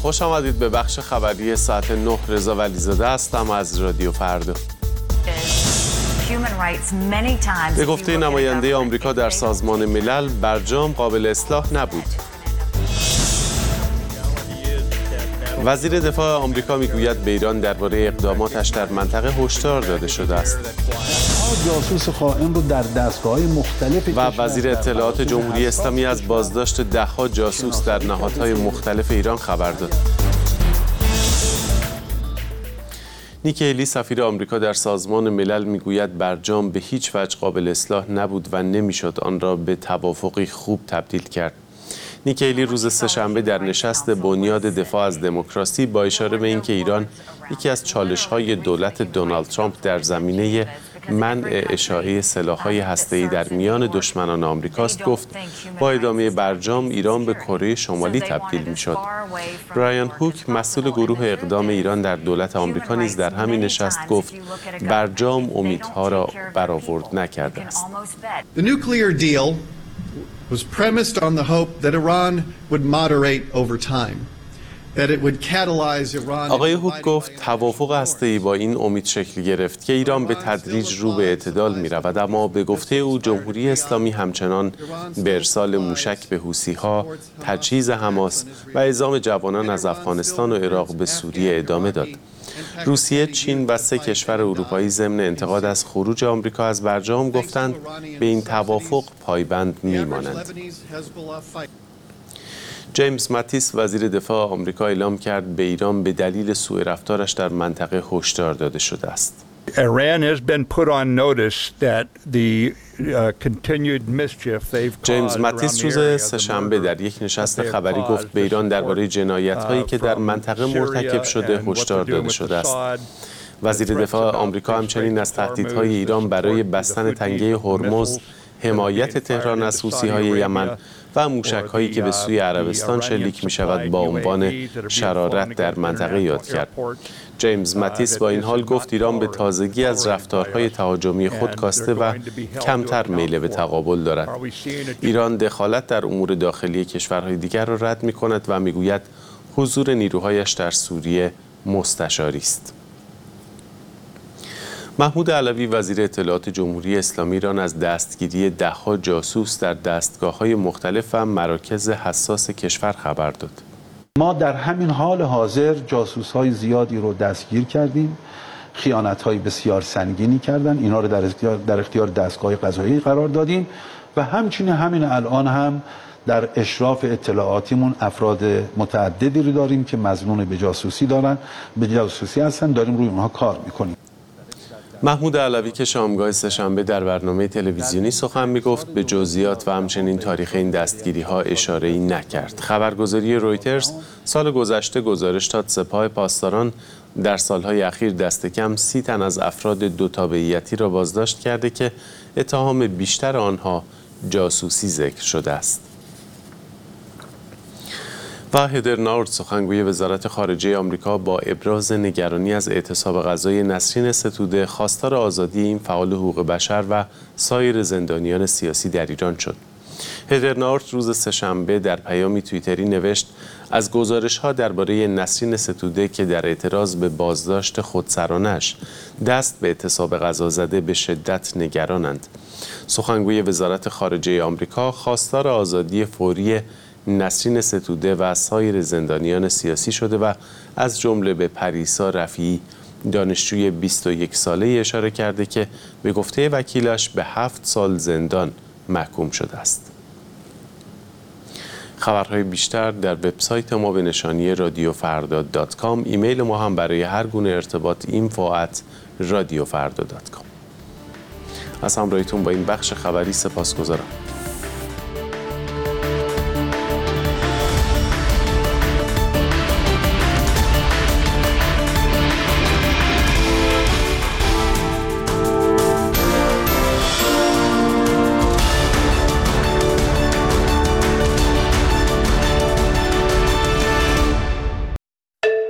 خوش آمدید به بخش خبری ساعت 9. رضا ولیزاده هستم از رادیو فردا. به گفته نماینده آمریکا در سازمان ملل، برجام قابل اصلاح نبود. وزیر دفاع آمریکا میگوید به ایران درباره اقداماتش در منطقه هشدار داده شده است. جاسوس خائن رو در دستگاه‌های مختلف و وزیر اطلاعات جمهوری اسلامی از بازداشت ده‌ها جاسوس در نهادهای مختلف ایران خبر داد. نیکی هیلی سفیر آمریکا در سازمان ملل میگوید برجام به هیچ وجه قابل اصلاح نبود و نمیشد آن را به توافقی خوب تبدیل کرد. نیکی هیلی روز سه‌شنبه در نشست بنیاد دفاع از دموکراسی با اشاره به اینکه ایران یکی از چالش‌های دولت دونالد ترامپ در زمینه منع اشاعه سلاح‌های هسته‌ای در میان دشمنان آمریکاست گفت با ادامه برجام ایران به کره شمالی تبدیل می‌شد. برایان هوک مسئول گروه اقدام ایران در دولت آمریکا نیز در همین نشست گفت برجام امیدها را برآورد نکرده است. The nuclear deal was premised on the hope that Iran would moderate over time. آقای هوک گفت توافق هسته‌ای با این امید شکل گرفت که ایران به تدریج رو به اعتدال می‌رود، اما به گفته او جمهوری اسلامی همچنان به ارسال موشک به حوثی‌ها، تجهیز حماس و اعزام جوانان از افغانستان و عراق به سوریه ادامه داد. روسیه، چین و 3 کشور اروپایی ضمن انتقاد از خروج آمریکا از برجام گفتند به این توافق پایبند می‌مانند. جیمز ماتیس وزیر دفاع آمریکا اعلام کرد به ایران به دلیل سوء رفتارش در منطقه هشدار داده شده است. جیمز ماتیس روز سه‌شنبه در یک نشست خبری گفت به ایران درباره جنایت‌هایی که در منطقه مرتکب شده هشدار داده شده است. وزیر دفاع آمریکا همچنین از تهدیدهای ایران برای بستن تنگه هرمز، حمایت تهران از حوثی‌های یمن و موشک‌هایی که به سوی عربستان شلیک می‌شود با عنوان شرارت در منطقه یاد کرد. جیمز ماتیس با این حال گفت ایران به تازگی از رفتارهای تهاجمی خود کاسته و کمتر میل به تقابل دارد. ایران دخالت در امور داخلی کشورهای دیگر را رد می‌کند و می‌گوید حضور نیروهایش در سوریه مستشاری است. محمود علوی وزیر اطلاعات جمهوری اسلامی ایران از دستگیری ده‌ها جاسوس در دستگاه‌های مختلف و مراکز حساس کشور خبر داد. ما در همین حال حاضر جاسوس‌های زیادی رو دستگیر کردیم، خیانت‌های بسیار سنگینی کردن، اینا رو در اختیار دستگاه قضایی قرار دادیم و همچنین همین الان هم در اشراف اطلاعاتیمون افراد متعددی رو داریم که مظنون به جاسوسی هستن، داریم روی اونها کار می‌کنیم. محمود علوی که شامگاه سه‌شنبه در برنامه تلویزیونی سخن می‌گفت به جزئیات و همچنین تاریخ این دستگیری‌ها اشاره‌ای نکرد. خبرگزاری رویترز سال گذشته گزارش داد سپاه پاسداران در سالهای اخیر دست کم 30 تن از افراد دو تابعیتی را بازداشت کرده که اتهام بیشتر آنها جاسوسی ذکر شده است. و هدر ناورد سخنگوی وزارت خارجه آمریکا با ابراز نگرانی از اعتصاب غذای نسرین ستوده خواستار آزادی این فعال حقوق بشر و سایر زندانیان سیاسی در ایران شد. هدر ناورد روز سه‌شنبه در پیامی توییتری نوشت از گزارش‌ها درباره نسرین ستوده که در اعتراض به بازداشت خودسرانش دست به اعتصاب غذا زده به شدت نگرانند. سخنگوی وزارت خارجه آمریکا خواستار آزادی فوری نسرین ستوده و سایر زندانیان سیاسی شده و از جمله به پریسا رفیعی دانشجوی 21 ساله اشاره کرده که به گفته وکیلش به 7 سال زندان محکوم شده است. خبرهای بیشتر در وبسایت ما به نشانی radiofrda.com. ایمیل ما هم برای هر گونه ارتباط info@radiofrda.com. از همراهیتون با این بخش خبری سپاسگزارم.